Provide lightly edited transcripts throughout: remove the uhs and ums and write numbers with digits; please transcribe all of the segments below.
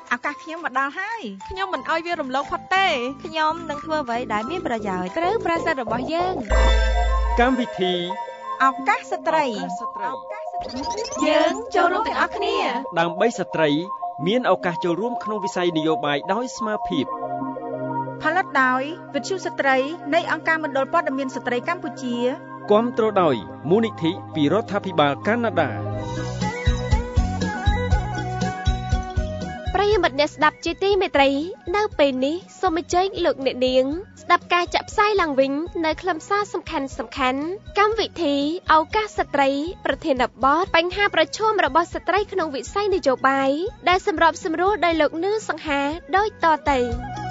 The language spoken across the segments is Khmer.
ឱកាសខ្ញុំមកដល់ហើយខ្ញុំមិនអោយវារំលងផុតទេខ្ញុំនឹងធ្វើអ្វីដែលមានប្រយោជន៍ត្រូវប្រាសាទរបស់យើងកម្មវិធីឱកាសស្ត្រីយើងចូលរួមទាំងអស់គ្នាដើម្បីស្ត្រីមានឱកាសចូលរួមក្នុងវិស័យនយោបាយដោយស្មើភាពផលិតដោយវិទ្យុស្ត្រីនៃអង្គការមណ្ឌលព័ត៌មានស្ត្រីកម្ពុជាគាំទ្រដោយមូលនិធិពីរដ្ឋាភិបាលកាណាដាប្រិយមិត្តអ្នកស្ដាប់ជាទីមេត្រីនៅពេលនេះសូមអញ្ជើញលោកអ្នកនាងស្ដាប់ការចាក់ផ្សាយឡើងវិញនៅខ្លឹមសារសំខាន់កម្មវិធីឱកាសស្ត្រីប្រធានបទបញ្ហាប្រឈមរបស់ស្ត្រីក្នុងវិស័យនយោបាយដែលសម្របសម្រួលដោយលោកនឿសង្ហាដូចតទៅ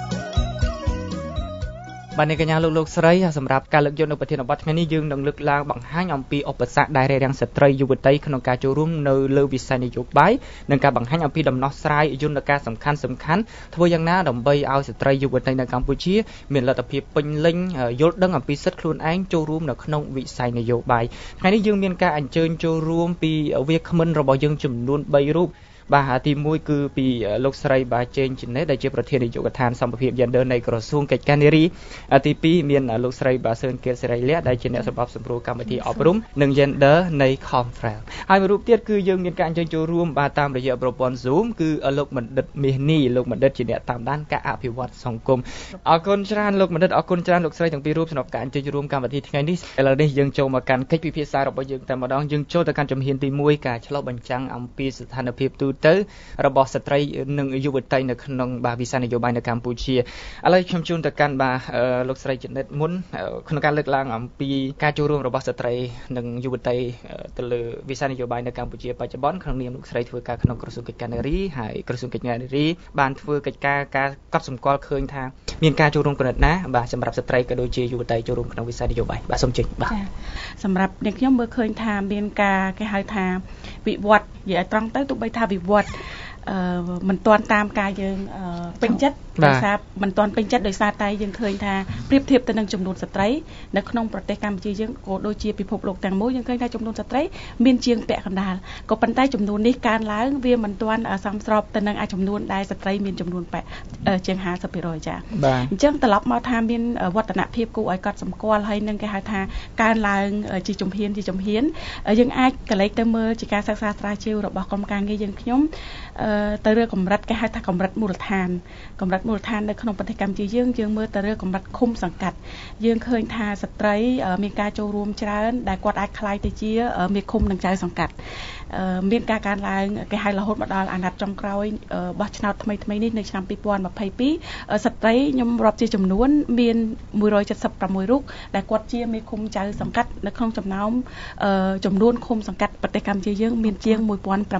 បាទអ្នកកញ្ញាលោកស្រីសម្រាប់ការលើកយកនៅប្រធានបទថ្ងៃនេះយើងនឹងលើកឡើងបង្ហាញអំពីឧបសគ្គដែលរារាំងស្ត្រីយុវតីក្នុងការចូលរួមនៅលើវិស័យនយោបាយនិងការបង្ហាញអំពីដំណោះស្រាយយន្តការសំខាន់ធ្វើយ៉ាងណាដើម្បីឲ្យស្ត្រីយុវតីនៅកម្ពុជាមានលទ្ធភាពពេញលេញយល់ដឹងអំពីសិទ្ធិខ្លួនឯងចូលរួមនៅក្នុងវិស័យនយោបាយថ្ងៃនេះយើងមានការអញ្ជើញចូលរួមពីវាគ្មិនរបស់យើងចំនួន3រូបបាទទី1គឺពីលោកស្រីបាជេងចិនេដែលជាប្រធាននាយកដ្ឋានសម្ភារ Gender នៃក្រសួងកិច្ចការនារីទី2មានលោកស្រីបាសឿនគៀតសេរីលក្ខដែលជាអ្នកសម្របសម្រួលកម្មវិធីអប់រំនិង Gender នៃ Conference ហើយមួយរូបទៀតគឺយើងមានការអញ្ជើញចូលរួមបាទតាមរយៈប្រព័ន្ធ Zoom គឺលោកបណ្ឌិតមាសនីលោកបណ្ឌិតជាអ្នកតាមដានការអភិវឌ្ឍសង្គមអរគុណច្រើនលោកបណ្ឌិតអរគុណច្រើនលោកស្រីទាំងពីររូបសម្រាប់ការអញ្ជើញចូលរួមកម្មវិធីថ្ងៃនេះឥឡូវនេះយើងចូលមកកាន់កិច្ចពិភាក្សារបស់យើងតែម្ដងយើងចូលទៅកាន់ជំហានទី1ការឆ្លុះបញ្ចាំងអំពីស្ថានភាពទូទៅរបស់ស្ត្រីនិងយុវតីនៅក្នុងវិស័យនយោបាយនៅកម្ពុជាឥឡូវខ្ញុំជូនទៅកាន់លោកស្រីចិនិតមុនក្នុងការលើកឡើងអំពីការចូលរួមរបស់ស្ត្រីនិងយុវតីទៅលើវិស័យនយោបាយនៅកម្ពុជាបច្ចុប្បន្នក្នុងនាមលោកស្រីធ្វើការក្នុងក្រសួងកិច្ចការនារីហើយក្រសួងកិច្ចការនារីបានធ្វើកិច្ចការការកត់សម្គាល់ឃើញថាមានការចូលរួមកម្រិតណាបាទសម្រាប់ស្ត្រីក៏ដូចជាយុវតីចូលរួមក្នុងវិស័យនយោបាយបាទសូមជិះបាទសម្រាប់អ្នកខ្ញុំមើលឃើញថាមានការគេហៅថាវិវត្តនិយាយឲ្យត្រង់ទៅទោះបីថាវិវត្តមិនទាន់តាមការយើងពេញចិត្តដោយសារមិនទាន់ពេញចិត្តដោយសារតែយើងឃើញថាប្រៀបធៀបទៅនឹងចំនួនស្ត្រីនៅក្នុងប្រទេសកម្ពុជាយើងក៏ដូចជាពិភពលោកទាំងមូលយើងឃើញថាចំនួនស្ត្រីមានជាងពាក់កណ្ដាលក៏ប៉ុន្តែចំនួននេះកើនឡើងវាមិនទាន់សមស្របទៅនឹងចំនួនដែលស្ត្រីមានចំនួនជាង 50% ចា៎អញ្ចឹងត្រឡប់មកថាមានវឌ្ឍនភាពគួរឲ្យកត់សម្គាល់ហើយនឹងគេហៅថាកើនឡើងជាជំហានយើងអាចកលេចទៅមើលជាការសិក្សាស្រាវជ្រាវរបស់ក្រុមការងារយើងខ្ញុំទៅលើកម្រិតគេហៅថាកម្រិតមូលដ្ឋាននៅក្នុងប្រទេសកម្ពុជាយើងមើលទៅលើកម្រិតឃុំសង្កាត់យើងឃើញថាស្ត្រីមានការចូលរួមច្រើនដែលគាត់អាចក្លាយទៅជាមេឃុំនិងចៅសង្កាត់មានការកើនឡើងគេហៅរហូតមកដល់អាណត្តិចុងក្រោយបោះឆ្នោតថ្មីនេះនៅឆ្នាំ2022ស្ត្រីខ្ញុំរាប់ជាចំនួនមាន176រូបដែលគាត់ជាមេឃុំចៅសង្កាត់នៅក្នុងចំណោមចំនួនឃុំសង្កាត់ប្រទេសកម្ពុជាយើងមានជាង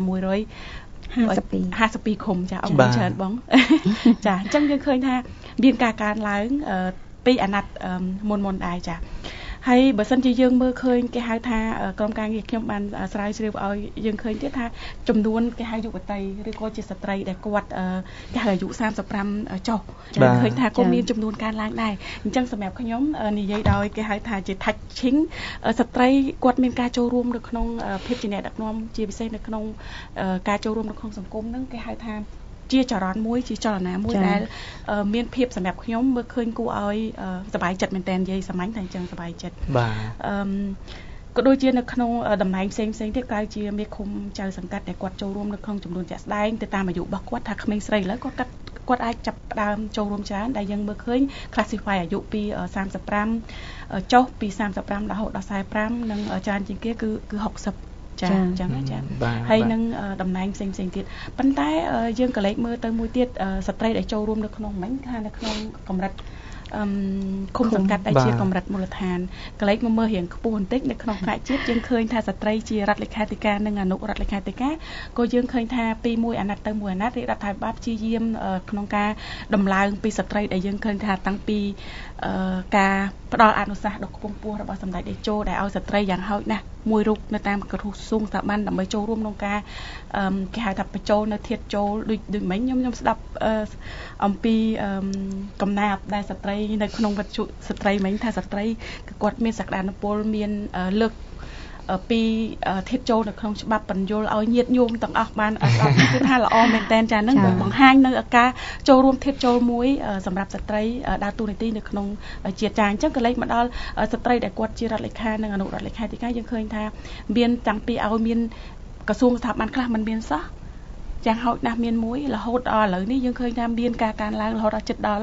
1652ឃុំចាអរគុណច្រើនបងចាអញ្ចឹងយើងឃើញថាមានការកើនឡើងពីអាណត្តិមុនដែរចាហើយបើសិនជាយើងមើលឃើញគេហៅថាក្រុមការងារខ្ញុំបានស្រាវជ្រាវឲ្យយើងឃើញទៀតថាចំនួនគេហៅយុវតីឬក៏ជាស្ត្រីដែលគាត់គេហៅអាយុ35ចុះយើងឃើញថាក៏មានចំនួនកើនឡើងដែរអញ្ចឹងសម្រាប់ខ្ញុំនិយាយដោយគេហៅថាជា touching ស្ត្រីគាត់មានការចូលរួមនៅក្នុងភាពជាអ្នកដឹកនាំជាពិសេសនៅក្នុងការចូលរួមនៅក្នុងសង្គមហ្នឹងគេហៅថាជាចរន្តមួយជាចលនាមួយដែលមានភាពសម្រាប់ខ្ញុំមើលឃើញគួរឲ្យសប្បាយចិត្តមែនតើនិយាយសាមញ្ញតែអញ្ចឹងសប្បាយចិត្តបាទក៏ដូចជានៅក្នុងតំណែងផ្សេងទៀតក្រៅជាមេឃុំចៅសង្កាត់ដែលគាត់ចូលរួមនៅក្នុងចំនួនជាក់ស្ដែងទៅតាមអាយុរបស់គាត់ថាក្មេងស្រីឥឡូវគាត់អាចចាប់ផ្ដើមចូលរួមច្រើនដែលយើងមើលឃើញ classify អាយុពី35ចុះពី35រហូតដល់45និងច្រើនជាងគេគឺ60ចាអញ្ចឹងចាហើយនឹងតំណែងផ្សេងទៀតប៉ុន្តែយើងក៏លេចមើលទៅមួយទៀតស្ត្រីដែលចូលរួមនៅក្នុងមិញថានៅក្នុងកម្រិតឃុំសង្កាត់ដែលជាកម្រិតមូលដ្ឋានកលេចមកមើលរៀងខ្ពស់បន្តិចនៅក្នុងថ្នាក់ជាតិយើងឃើញថាស្ត្រីជារដ្ឋលេខាធិការនិងអនុរដ្ឋលេខាធិការក៏យើងឃើញថាពីមួយអាណត្តិទៅមួយអាណត្តិរដ្ឋាភិបាលព្យាយាមក្នុងការដំឡើងពីស្ត្រីដែលយើងឃើញថាតាំងពីការផ្ដល់អនុសាសន៍ដ៏ខ្ពង់ខ្ពស់របស់សម្ដេចតេជោដែលឲ្យស្ត្រីយ៉ាងហោចណាស់មួយរូបនៅតាមក្រសួងស្ថាប័នដើម្បីចូលរួមក្នុងការគេហៅថាបញ្ចូលនៅធាតុចូលដូចមិញខ្ញុំស្ដាប់អំពីកំណាព្យដែលស្ត្រីនៅក្នុងវត្ថុស្ត្រីមិញថាស្ត្រីគាត់មានសក្តានុពលមានលើកពីធៀបចូលនៅក្នុងច្បាប់បញ្យលឲ្យញាតិញោមទាំងអស់បានស្ដាប់គឺថាល្អមែនតែនចានឹងបង្ហាញនៅការចូលរួមធៀបចូលមួយសម្រាប់ស្ត្រីដើរតួនាទីនៅក្នុងជាតិចាអញ្ចឹងក៏លេចមកដល់ស្ត្រីដែលគាត់ជារដ្ឋលេខានិងអនុរដ្ឋលេខាធិការយើងឃើញថាមានតាំងពីឲ្យមានក្រសួងស្ថាប័នខ្លះមិនមានសោះយ៉ាងហោចណាស់មានមួយរហូតដល់ឥឡូវនេះយើងឃើញថាមានការកើនឡើងរហូតដល់ជិតដល់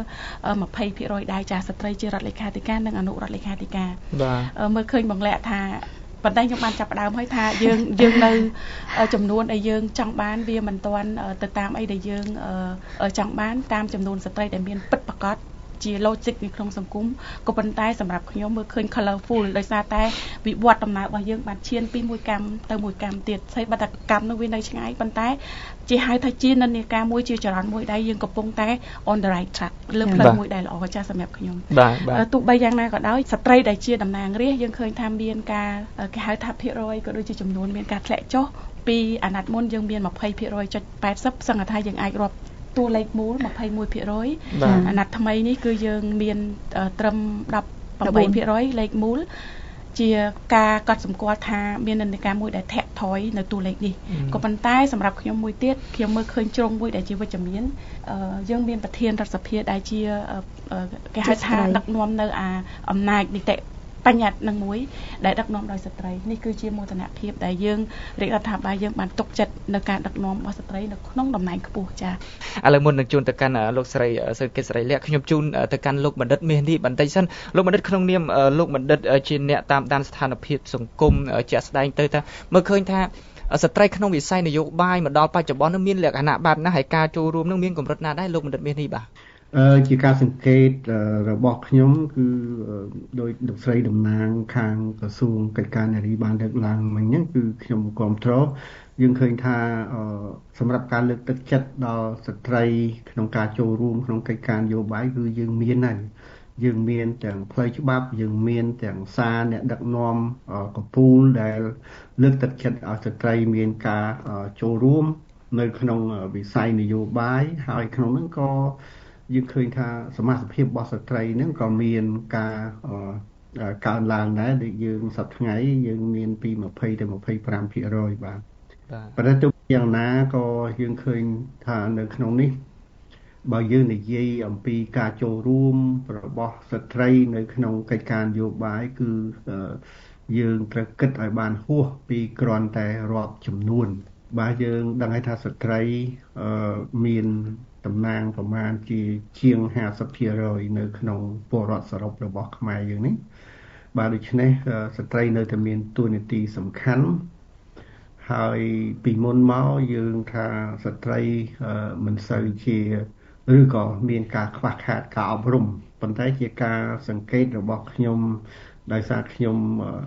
20% ដែរចាស្ត្រីជារដ្ឋលេខាធិការនិងអនុរដ្ឋលេខាធិការបាទមើលឃើញបងលាក់ថាប៉ុន្តែខ្ញុំបានចាប់ផ្ដើមហើយថាយើងនៅចំនួនដែលយើងចង់បានវាមិនទាន់ទៅតាមអីដែលយើងចង់បានតាមចំនួនស្ត្រីដែលមានពិតប្រាកដជា logic នៅក្នុងសង្គមក៏ប៉ុន្តែសម្រាប់ខ្ញុំមើលឃើញ colorful ដោយសារតែវិវត្តដំណើររបស់យើងបានឈានពីមួយកម្មទៅមួយកម្មទៀតស្អីបើតែកម្មនោះវានៅឆ្ងាយប៉ុន្តែជាហៅថាជានិន្នាការមួយជាចរន្តមួយដែលយើងកំពុងតែ on the right track លើផ្លូវមួយដែលល្អចាស់សម្រាប់ខ្ញុំទោះបីយ៉ាងណាក៏ដោយស្ត្រីដែលជាតំណាងរាស្ត្រយើងឃើញថាមានការគេហៅថាភាគរយក៏ដូចជាចំនួនមានការធ្លាក់ចុះពីអាណត្តិមុនយើងមាន 20% សឹងថាយើងអាចរាប់តួលេខមូល 21% អាណត្តិថ្មីនេះគឺយើងមានត្រឹម 18% លេខមូលជាការកត់សម្គាល់ថាមាននិន្នាការមួយដែលធាក់ថយនៅតួលេខនេះក៏ប៉ុន្តែសម្រាប់ខ្ញុំមួយទៀតខ្ញុំមើលឃើញជ្រុងមួយដែលជាវិជ្ជមានយើងមានប្រធានរដ្ឋសភាដែលជាគេហៅថាដឹកនាំនៅអំណាចនីតិបញ្ញត្តិនឹងមួយដែលដឹកនាំដោយស្ត្រីនេះគឺជាមោទនភាពដែលយើងរាជរដ្ឋាភិបាលយើងបានទុកចិត្តនៅការដឹកនាំរបស់ស្ត្រីនៅក្នុងតំណែងខ្ពស់ចា៎ឥឡូវមុននឹងជូនទៅកាន់លោកស្រីសុគិតស្រីលក្ខខ្ញុំជូនទៅកាន់លោកបណ្ឌិតមាសនេះបន្តិចសិនលោកបណ្ឌិតក្នុងនាមលោកបណ្ឌិតជាអ្នកតាមដានស្ថានភាពសង្គមជាក់ស្ដែងទៅថាមើលឃើញថាស្ត្រីក្នុងវិស័យនយោបាយមកដល់បច្ចុប្បន្ននឹងមានលក្ខណៈបែបណាហើយការចូលរួមនឹងមានកម្រិតណាដែរលោកបណ្ឌិតមាសនេះបាទជាការសង្កេតរបស់ខ្ញុំគឺដោយលោកស្រីតំណាងខាងក្រសួងកិច្ចការនារីបានលើកឡើងមិញហ្នឹងគឺខ្ញុំគាំទ្រយើងឃើញថាសម្រាប់ការលើកទឹកចិត្តដល់ស្ត្រីក្នុងការចូលរួមក្នុងកិច្ចការនយោបាយគឺយើងមានហើយយើងមានទាំងផ្លូវច្បាប់យើងមានទាំងសារអ្នកដឹកនាំកំពូលដែលលើកទឹកចិត្តឲ្យស្ត្រីមានការចូលរួមនៅក្នុងវិស័យនយោបាយហើយក្នុងហ្នឹងក៏យើងឃើញថាសមាជិកភាពរបស់ស្ត្រីហ្នឹងក៏មានការកើនឡើងដែរដូចយើងសប្តាហ៍ថ្ងៃយើងមានពី20ទៅ 25% បាទប៉ុន្តែទោះយ៉ាងណាក៏យើងឃើញថានៅក្នុងនេះបើយើងនិយាយអំពីការចូលរួមរបស់ស្ត្រីនៅក្នុងកិច្ចការនយោបាយគឺយើងត្រូវគិតឲ្យបានហួសពីគ្រាន់តែរាប់ចំនួនបាទយើងដឹងហើយថាស្ត្រីមានតំណាងប្រមាណជាជាង 50% នៅក្នុងពលរដ្ឋសរុបរបស់ខ្មែរយើងនេះបាទដូច្នេះស្ត្រីនៅតែមានតួនាទីសំខាន់ហើយពីមុនមកយើងថាស្ត្រីមិនសូវជាឬក៏មានការខ្វះខាតការអប់រំប៉ុន្តែជាការសង្កេតរបស់ខ្ញុំដោយសារខ្ញុំ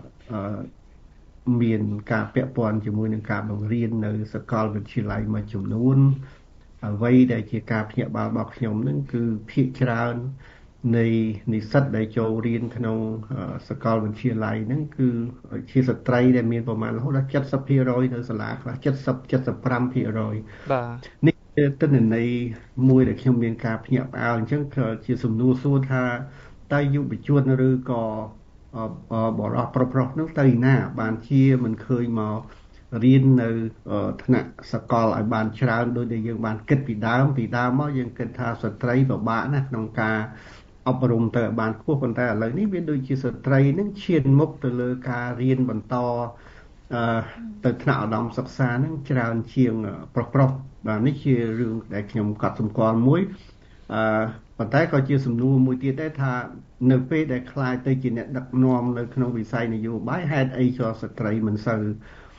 មានការពាក់ព័ន្ធជាមួយនឹងការបង្រៀននៅសាកលវិទ្យាល័យមួយចំនួនអ្វីដែលជាការភ្ញាក់ផ្អើលរបស់ខ្ញុំនឹងគឺភាគច្រើននៃនិស្សិតដែលចូលរៀនក្នុងសាកលវិទ្យាល័យហ្នឹងគឺជាស្ត្រីដែលមានប្រមាណរហូតដល់ 70% នៅសាលាខ្លះ 70-75% បាទនេះជាទិន្នន័យមួយដែលខ្ញុំមានការភ្ញាក់ផ្អើលអញ្ចឹងជាសំណួរសួរថាតើយុវជនឬក៏បរិបទប្រុសៗនោះទៅណាបានជាមិនឃើញមករៀននៅថ្នាក់សកលឲ្យបានច្រើនដោយដែលយើងបានគិតពីដើមមកយើងគិតថាស្ត្រីពិបាកណាស់ក្នុងការអប់រំទៅឲ្យបានខ្ពស់ប៉ុន្តែឥឡូវនេះវាដូចជាស្ត្រីនឹងឈានមុខទៅលើការរៀនបន្តទៅថ្នាក់ឧត្តមសិក្សានឹងច្រើនជាងប្រុសបាទនេះជារឿងដែលខ្ញុំកត់សម្គាល់មួយប៉ុន្តែក៏ជាសំណួរមួយទៀតដែរថានៅពេលដែលខ្លាយទៅជាអ្នកដឹកនាំនៅក្នុងវិស័យនយោបាយហេតុអីក៏ស្ត្រីមិនសូវ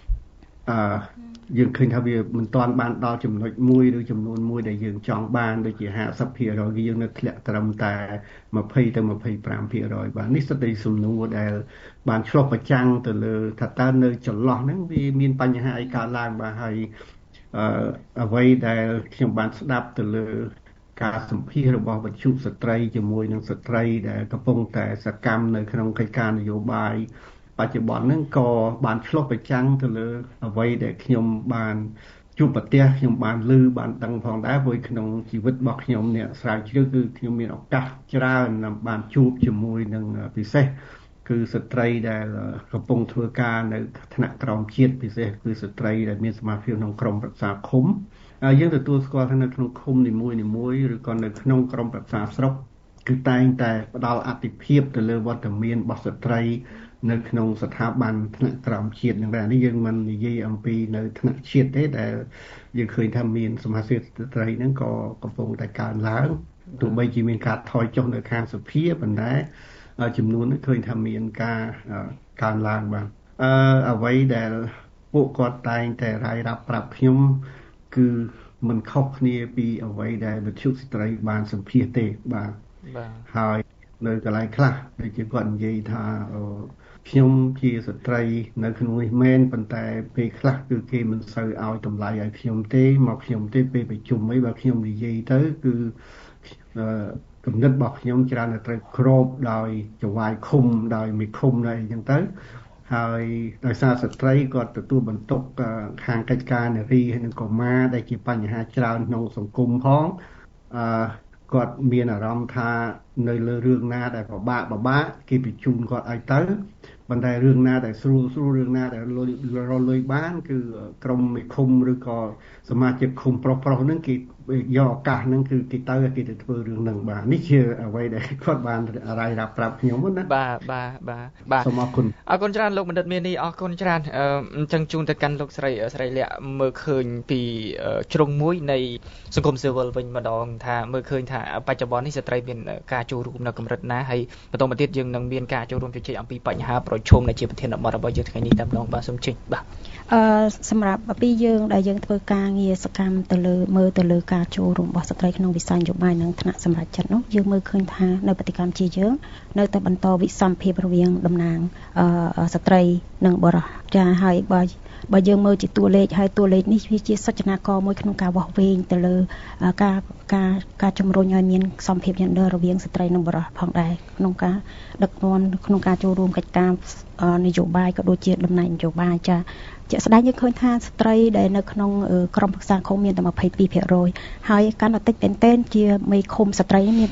យើងឃើញថាវាមិនទាន់បានដល់ចំណុចមួយឬចំនួនមួយដែលយើងចង់បានដូចជា 50% យើងនៅធ្លាក់ត្រឹមតែ20ទៅ 25% បាទនេះសិតតែសំណួរដែលបានឆ្លុះប្រចាំងទៅលើថាតើនៅចន្លោះហ្នឹងវាមានបញ្ហាអីកើតឡើងបាទហើយអ្វីដែលខ្ញុំបានស្ដាប់ទៅលើការសម្ភាសរបស់វិទ្យុស្ត្រីជាមួយនឹងស្ត្រីដែលកំពុងតែសកម្មនៅក្នុងកិច្ចការនយោបាយបច្ចុប្បន្នហ្នឹងក៏បានឆ្លុះប្រចាំងទៅលើអ្វីដែលខ្ញុំបានជួបប្រទះខ្ញុំបានឮបានដឹងផងដែរព្រោះក្នុងជីវិតរបស់ខ្ញុំអ្នកស្រាវជ្រាវគឺខ្ញុំមានឱកាសច្រើនបានជួបជាមួយនឹងពិសេសគឺស្ត្រីដែលកំពុងធ្វើការនៅថ្នាក់ក្រោមជាតិពិសេសគឺស្ត្រីដែលមានសមាជិកក្នុងក្រុមប្រឹក្សាឃុំយើងទទួលស្គាល់ថានៅក្នុងឃុំនីមួយៗឬក៏នៅក្នុងក្រុមប្រឹក្សាស្រុកគឺតែងតែផ្ដល់អាទិភាពទៅលើវត្តមានរបស់ស្ត្រីនៅក្នុងស្ថាប័នថ្នាក់ក្រោមជាតិហ្នឹងដែរនេះយើងមិននិយាយអំពីនៅថ្នាក់ជាតិទេដែលយើងឃើញថាមានសមាជិកស្ត្រីហ្នឹងក៏កំពុងតែកើនឡើងទោះបីជាមានការថយចុះនៅខាងសភាប៉ុន្តែចំនួននេះឃើញថាមានការកើនឡើងបាទអ្វីដែលពួកគាត់តែងតែរាយរាប់ប្រាប់ខ្ញុំគឺមិនខុសគ្នាពីអ្វីដែលវិទ្យុស្ត្រីបានសម្ភាសទេបាទហើយនៅកន្លែងខ្លះដូចជាគាត់និយាយថាខ្ញុំជាស្ត្រីនៅក្នុងនេះមែនប៉ុន្តែពេលខ្លះគឺគេមិនសូវឲ្យតម្លៃឲ្យខ្ញុំទេមកខ្ញុំទេពេលប្រជុំអីបើខ្ញុំនិយាយទៅគឺគំនិតរបស់ខ្ញុំច្រើនតែត្រូវគ្របដោយចង្វាយឃុំដោយមេឃុំអីចឹងទៅហើយដោយសារស្ត្រីគាត់ទទួលបន្ទុកខាងកិច្ចការនារីហើយនិងកុមារដែលជាបញ្ហាច្រើនក្នុងសង្គមផងគាត់មានអារម្មណ៍ថានៅលើរឿងណាដែលពិបាកគេបញ្ជូនគាត់ឲ្យទៅប៉ុន្តែរឿងណាដែលស្រួលរឿងណាដែលរលុយបានគឺក្រុមមេឃុំឬក៏សមាជិកឃុំប្រុសហ្នឹងគេយកឱកាសហ្នឹងគឺគេទៅធ្វើរឿងហ្នឹងបាទនេះជាអ្វីដែលគាត់បានរាយរាប់ប្រាប់ខ្ញុំណាបាទសូមអរគុណច្រើនលោកបណ្ឌិតមាននេះអរគុណច្រើនអញ្ចឹងជូនទៅកាន់លោកស្រីលាក់មើលឃើញពីជ្រុងមួយនៃសង្គមស៊ីវិលវិញម្ដងថាមើលឃើញថាបច្ចុប្បន្ននេះស្ត្រីមានការចូលរួមនៅកម្រិតណាហើយបន្តមកទៀតយើងនឹងមានការចូលរួមជជែកអំពីបញ្ហាប្រឈមដែលជាប្រធានបទរបស់យើងថ្ងៃនេះតែម្ដងបាទសូមជិះបាទសម្រាប់ពីយើងដែលយើងធ្វើការងារសកម្មទៅលើមើលទៅលើការចូលរួមរបស់ស្ត្រីក្នុងវិស័យនយោបាយនិងថ្នាក់សម្រាប់ចិត្តនោះយើងមើលឃើញថានៅប្រតិកម្មជាយើងនៅតែបន្តវិសមភាពរវាងតំណាងស្ត្រីនិងបុរសចាហើយបើយើងមើលជាតួលេខហើយតួលេខនេះវាជាសចនាករមួយក្នុងការវាស់វែងទៅលើការជំរុញឲ្យមានសម្ភារ gender រវាងស្ត្រីនិងបុរសផងដែរក្នុងការដឹកនាំក្នុងការចូលរួមកិច្ចការនយោបាយក៏ដូចជាតំណែងនយោបាយចាជាក់ស្ដែងយើងឃើញថាស្ត្រីដែលនៅក្នុងក្រុមប្រឹក្សាឃុំមានតែ 22% ហើយកាន់តែតិចតែនជាមេឃុំស្ត្រីមានតែ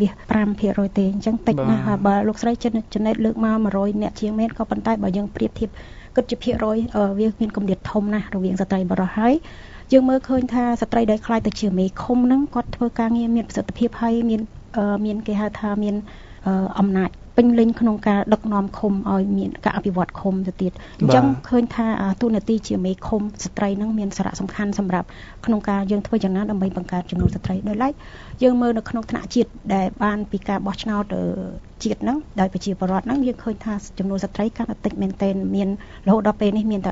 10.5% ទេអញ្ចឹងតិចណាស់បើលោកស្រីចំណេតលើកមក100អ្នកជាងមែនក៏ប៉ុន្តែបើយើងប្រៀបធៀបគិតជាភាគរយវាមានគម្លាតធំណាស់រវាងស្ត្រីបុរសហើយយើងមើលឃើញថាស្ត្រីដែលខ្លាយទៅជាមេឃុំហ្នឹងគាត់ធ្វើការងារមានប្រសិទ្ធភាពហើយមានគេហៅថាមានអំណាចពេញលេញក្នុងការដឹកនាំឃុំឲ្យមានការអភិវឌ្ឍឃុំទៅទៀតអញ្ចឹងឃើញថាទូនាទីជាមេឃុំស្ត្រីហ្នឹងមានសារៈសំខាន់សម្រាប់ក្នុងការយើងធ្វើយ៉ាងណាដើម្បីបង្កើតចំនួនស្ត្រីដោយឡែកយើងមើលនៅក្នុងថ្នាក់ជាតិដែលបានពីការបោះឆ្នោតជាតិហ្នឹងដោយប្រជាពលរដ្ឋហ្នឹងយើងឃើញថាចំនួនស្ត្រីកាន់តែតិចមែនទែនមានរហូតដល់ពេលនេះមានតែ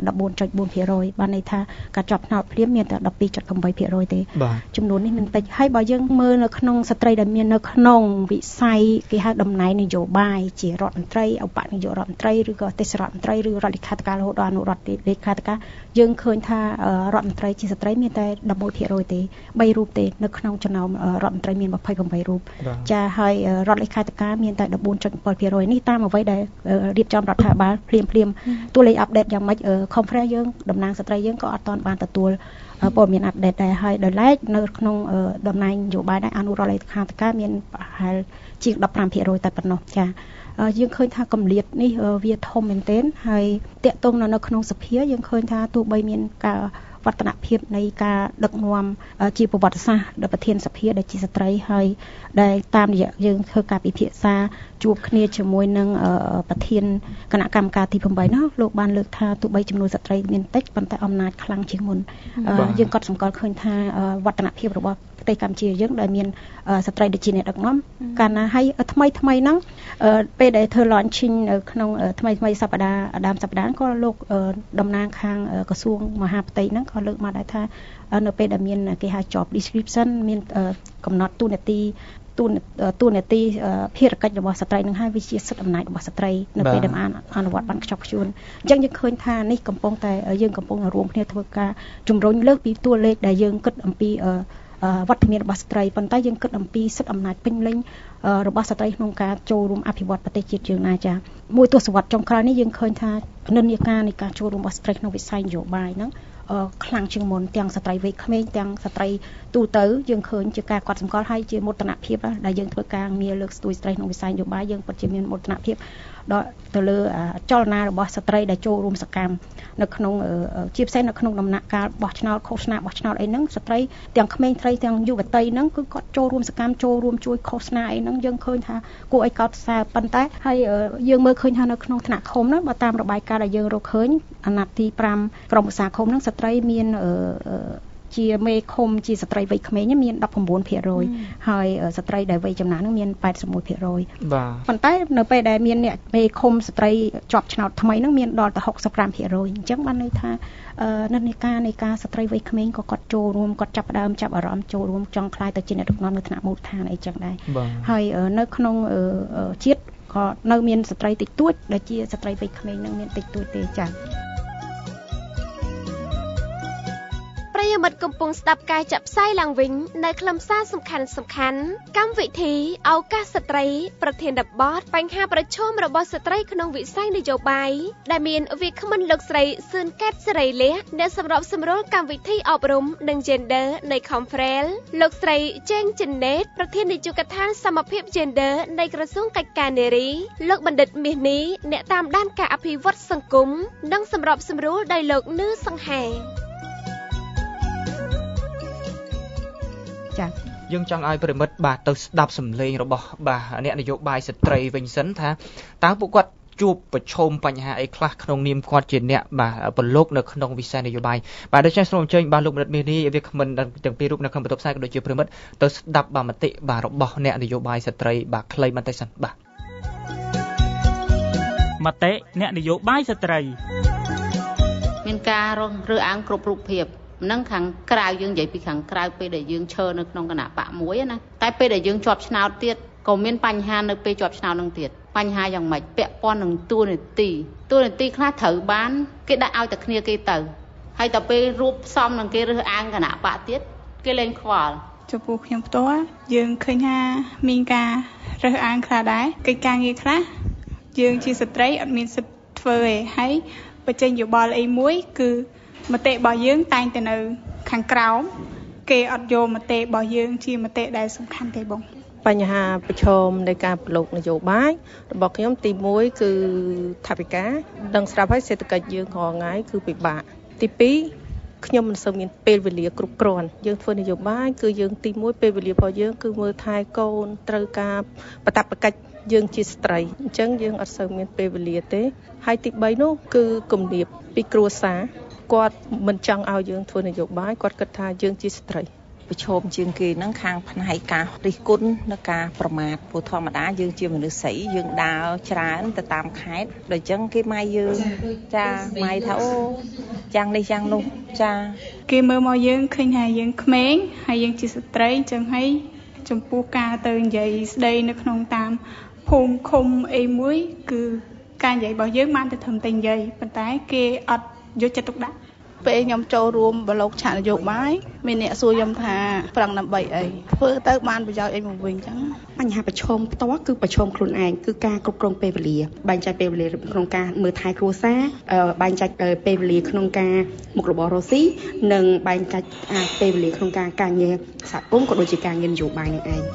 14.4% បានន័យថាការជាប់ឆ្នោតភ្លាមមានតែ 12.8% ទេចំនួននេះមិនតិចហើយបើយើងមើលនៅក្នុងស្ត្រីដែលមាននៅក្នុងវិស័យគេហៅតំណែងនយោបាយជារដ្ឋមន្ត្រីឧបនាយករដ្ឋមន្ត្រីឬក៏ទេសរដ្ឋមន្ត្រីឬរដ្ឋលេខាធិការរហូតដល់អនុរដ្ឋលេខាធិការយើងឃើញថារដ្ឋមន្ត្រីជាស្ត្រីមានតែ 11% ទេ3រូបទេនៅក្នុងចំណោមរដ្ឋមន្ត្រីមាន 28 រូបចាហើយរដ្ឋលេខាធិការមានតែ 14.7% នេះតាមអ្វីដែលរៀបចំរដ្ឋាភិបាលភ្លាមតួលេខអាប់ដេតយ៉ាងម៉េចconference យើងតំណាងស្ត្រីយើងក៏អត់ទាន់បានទទួលព័ត៌មានអាប់ដេតដែរហើយដោយឡែកនៅក្នុងតំណែងនយោបាយដែរអនុរដ្ឋលេខាធិការមានប្រហែលជាង 15% តែប៉ុណ្ណោះចាយើងឃើញថាកម្រិតនេះវាធំមែនទែនហើយតាក់ទងនៅក្នុងសភាយើងឃើញថាទោះបីមានការវឌ្ឍនភាពនៃការដឹកនាំជាប្រវត្តិសាស្ត្រដល់ប្រធានសភាដែលជាស្ត្រីហើយដែលតាមរយៈយើងធ្វើការពិភាក្សាជួបគ្នាជាមួយនឹងប្រធានគណៈកម្មការទី8នោះលោកបានលើកថាទោះបីចំនួនស្ត្រីមានតិចប៉ុន្តែអំណាចខ្លាំងជាងមុនយើងក៏សម្គាល់ឃើញថាវឌ្ឍនភាពរបស់ប្រទេសកម្ពុជាយើងដែលមានស្ត្រីដូចជាអ្នកដឹកនាំកាលណាហើយថ្មីហ្នឹងពេលដែលធ្វើ launching នៅក្នុងថ្មីសប្តាហ៍ដើមសប្តាហ៍ក៏លោកតំណាងខាងក្រសួងមហាផ្ទៃហ្នឹងក៏លើកមកដែរថានៅពេលដែលមានគេហៅ job description មានកំណត់តួនាទីភារកិច្ចរបស់ស្ត្រីនឹងហើយវាជាសិទ្ធិអំណាចរបស់ស្ត្រីនៅពេលដែលអនុវត្តបានខ្ជាប់ខ្ជួនអញ្ចឹងយើងឃើញថានេះកំពុងតែយើងកំពុងរួមគ្នាធ្វើការជំរុញលើកពីតួលេខដែលយើងគិតអំពីវត្តមានរបស់ស្ត្រីប៉ុន្តែយើងគិតអំពីសិទ្ធិអំណាចពេញលេញរបស់ស្ត្រីក្នុងការចូលរួមអភិវឌ្ឍប្រទេសជាតិយើងណាចាមួយទសវត្សរ៍ចុងក្រោយនេះយើងឃើញថានិន្នាការនៃការចូលរួមរបស់ស្ត្រីក្នុងវិស័យនយោបាយហ្នឹងខ្លាំងជាងមុនទាំងស្ត្រីវ័យក្មេងទាំងស្ត្រីទូទៅយើងឃើញជាការកត់សម្គាល់ហើយជាមោទនភាពដែលយើងធ្វើការងារលើកស្ទួយស្ត្រីក្នុងវិស័យនយោបាយយើងពិតជាមានមោទនភាពដល់ទៅលើចលនារបស់ស្ត្រីដែលចូលរួមសកម្មនៅក្នុងជាពិសេសនៅក្នុងដំណាក់កាលបោះឆ្នោតឃោសនាបោះឆ្នោតអីហ្នឹងស្ត្រីទាំងក្មេងស្រីទាំងយុវតីហ្នឹងគឺគាត់ចូលរួមសកម្មចូលរួមជួយឃោសនាអីហ្នឹងយើងឃើញថាគួរឲ្យកោតសរសើរប៉ុន្តែហើយយើងមើលឃើញថានៅក្នុងថ្នាក់ឃុំហ្នឹងបើតាមរបាយការណ៍ដែលយើងរកឃើញអាណត្តិទី5ក្រមឧស្សាហឃុំហ្នឹងស្ត្រីមានជាមេឃុំជាស្ត្រីវ័យក្មេងមាន 19% ហើយស្ត្រីដែលវ័យចំណាស់នឹងមាន 81% បាទប៉ុន្តែនៅពេលដែលមានអ្នកមេឃុំស្ត្រីជាប់ឆ្នោតថ្មីនឹងមានដល់ទៅ 65% អញ្ចឹងបានន័យថានិន្នាការនៃការស្ត្រីវ័យក្មេងក៏គាត់ចូលរួមគាត់ចាប់អារម្មណ៍ចូលរួមចង់ខ្លាយទៅជាអ្នកដឹកនាំនៅថ្នាក់មូលដ្ឋានអីចឹងដែរហើយនៅក្នុងជាតិក៏នៅមានស្ត្រីតិចតួចដែលជាស្ត្រីវ័យក្មេងនឹងមានតិចតួចទេចា៎ប្រិយមិត្តកំពុងស្ដាប់ការចាក់ផ្សាយឡើងវិញនៅខ្លឹមសារសំខាន់កម្មវិធីឱកាសស្ត្រីប្រធានបទបញ្ហាប្រឈមរបស់ស្ត្រីក្នុងវិស័យនយោបាយដែលមានវាគ្មិនលោកស្រីសឿនកែតសេរីលះអ្នកសម្របសម្រួលកម្មវិធីអប់រំនិង Gender នៃ Conference លោកស្រីចេងចិនណេតប្រធាននាយកដ្ឋានសមភាព Gender នៃក្រសួងកិច្ចការនារីលោកបណ្ឌិតមាសនេះអ្នកតាមដានការអភិវឌ្ឍសង្គមនិងសម្របសម្រួលដោយលោកនឺសង្ហែយើងចង់ឲ្យប្រិមិត្តបាទទៅស្ដាប់សម្លេងរបស់បាទអ្នកនយោបាយស្ត្រីវិញសិនថាតើពួកគាត់ជួបប្រឈមបញ្ហាអីខ្លះក្នុងនាមគាត់ជាអ្នកបាទប្រឡូកនៅក្នុងវិស័យនយោបាយបាទដូច្នេះសូមអញ្ជើញបាទលោកបណ្ឌិតមាសនេះវាគ្មិនទាំងពីររូបនៅក្នុងបន្ទប់ផ្សាយក៏ដូចជាប្រិមិត្តទៅស្ដាប់បាទមតិបាទរបស់អ្នកនយោបាយស្ត្រីបាទខ្លីបន្តិចសិនបាទមតិអ្នកនយោបាយស្ត្រីមានការរើសអើងគ្រប់រូបភាពនឹងខាងក្រៅយើងនិយាយពីខាងក្រៅពេលដែលយើងឈរនៅក្នុងគណៈបកមួយណាតែពេលដែលយើងជាប់ឆ្នោតទៀតក៏មានបញ្ហានៅពេលជាប់ឆ្នោតនឹងទៀតបញ្ហាយ៉ាងម៉េចពាក់ព័ន្ធនឹងតួនាទីខ្លះត្រូវបានគេដាក់ឲ្យតែគ្នាគេទៅហើយតែពេលរួបផ្សំនឹងគេរើសអើងគណៈបកទៀតគេលែងខ្វល់ចំពោះខ្ញុំផ្ទាល់យើងឃើញថាមានការរើសអើងខ្លះដែរកិច្ចការងារខ្លះយើងជាស្ត្រីអត់មានសិទ្ធិធ្វើទេហើយបញ្ចេញយោបល់អីមួយគឺមតិរបស់យើងតែងតែនៅខាងក្រោមគេអត់យកមតិរបស់យើងជាមតិដែលសំខាន់ទេបងបញ្ហាប្រឈមនៃការប្រឡូកនយោបាយរបស់ខ្ញុំទី1គឺថវិកាដឹងស្រាប់ហើយសេដ្ឋកិច្ចយើងរាល់ថ្ងៃគឺពិបាកទី2ខ្ញុំមិនសូវមានពេលវេលាគ្រប់គ្រាន់យើងធ្វើនយោបាយគឺយើងទី1ពេលវេលារបស់យើងគឺមើលថែកូនត្រូវការបដិបកិច្ចយើងជាស្ត្រីអញ្ចឹងយើងអត់សូវមានពេលវេលាទេហើយទី3នោះគឺគំនាបពីគ្រួសារគាត់មិនចង់ឲ្យយើងធ្វើនយោបាយគាត់គិតថាយើងជាស្ត្រីប្រឈមជាងគេនឹងខាងផ្នែកការរិះគន់នៅការប្រមាថព្រោះធម្មតាយើងជាមនុស្សស្រីយើងដើរច្រើនទៅតាមខេត្តដូចចឹងគេម៉ៃយើងចាម៉ៃថាអូយ៉ាងនេះយ៉ាងនោះចាគេមើលមកយើងឃើញថាយើងក្មេងហើយយើងជាស្ត្រីចឹងហើយចំពោះការទៅនិយាយស្ដីនៅក្នុងតាមភូមិឃុំអីមួយគឺការនិយាយរបស់យើងបានតែត្រឹមតែនិយាយប៉ុន្តែគេអត់យកចិត្តទុកដាក់ពេលខ្ញុំចូលរួមបឡូកឆាកនយោបាយមានអ្នកសួរខ្ញុំថាប្រឹងដើម្បីអីធ្វើទៅបានប្រយោជន៍អីមកវិញចឹងបញ្ហាប្រឈមផ្ទាល់គឺប្រឈមខ្លួនឯងគឺការគ្រប់គ្រងពេលវេលាបែងចែកពេលវេលាក្នុងការមើលថែគ្រួសារបែងចែកពេលវេលាក្នុងការមុខរបររកស៊ីនិងបែងចែកពេលវេលាក្នុងការងារសហគមន៍ក៏ដូចជាការងារនយោបាយនឹងឯង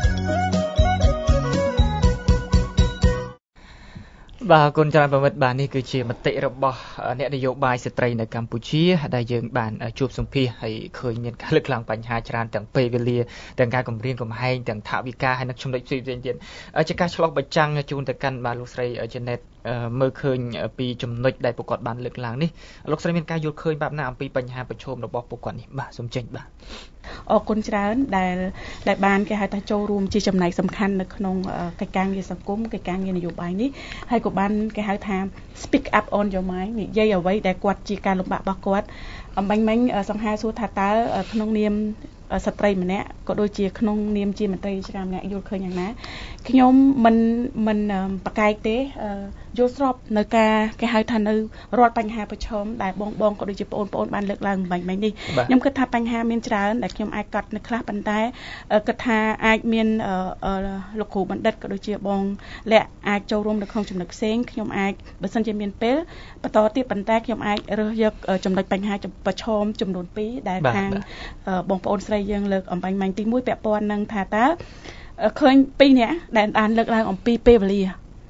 បាទគុណច្រើនប្រមិត្តបាទនេះគឺជាមតិរបស់អ្នកនយោបាយស្ត្រីនៅកម្ពុជាដែលយើងបានជួបសម្ភាសហើយឃើញមានការលើកឡើងបញ្ហាច្រើនទាំងពេលវេលាទាំងការគម្រាមកំហែងទាំងថវិកាហើយនិងចំណុចផ្សេងៗទៀតជាការឆ្លុះបញ្ចាំងជូនទៅកាន់បាទលោកស្រី Janet មើលឃើញពីចំណុចដែលពួកគាត់បានលើកឡើងនេះលោកស្រីមានការយល់ឃើញបែបណាអំពីបញ្ហាប្រឈមរបស់ពួកគាត់នេះបាទសូមចេញបាទអរគុណច្រើនដែលបានគេហៅថាចូលរួមជាចំណែកសំខាន់នៅក្នុងកិច្ចការងារសង្គមកិច្ចការងារនយោបាយនេះហើយក៏បានគេហៅថា speak up on your mind និយាយអ្វីដែលគាត់ជាការលំបាករបស់គាត់អំបញ្ញមិញសង្ហាសួរថាតើក្នុងនាមស្ត្រីម្នាក់ក៏ដូចជាក្នុងនាមជាមន្ត្រីរាជការម្នាក់យល់ឃើញយ៉ាងណាខ្ញុំមិនប្រកែកទេយល់ស្របនៅការគេហៅថានៅរាល់បញ្ហាប្រឈមដែលបងក៏ដូចជាបងប្អូនបានលើកឡើងមិញនេះខ្ញុំគិតថាបញ្ហាមានច្រើនដែលខ្ញុំអាចកត់នៅខ្លះប៉ុន្តែគិតថាអាចមានលោកគ្រូបណ្ឌិតក៏ដូចជាបងលាក់អាចចូលរួមនៅក្នុងចំណុចផ្សេងខ្ញុំអាចបើសិនជាមានពេលបន្តទៀតប៉ុន្តែខ្ញុំអាចរើសយកចំណុចបញ្ហាប្រឈមចំនួន2ដែលខាងបងប្អូនស្រីយើងលើកអំបញ្ញមិញទី1ពាក់ព័ន្ធនឹងថាតើឃើញ2នាក់ដែលបានលើកឡើងអំពីពេលវេលា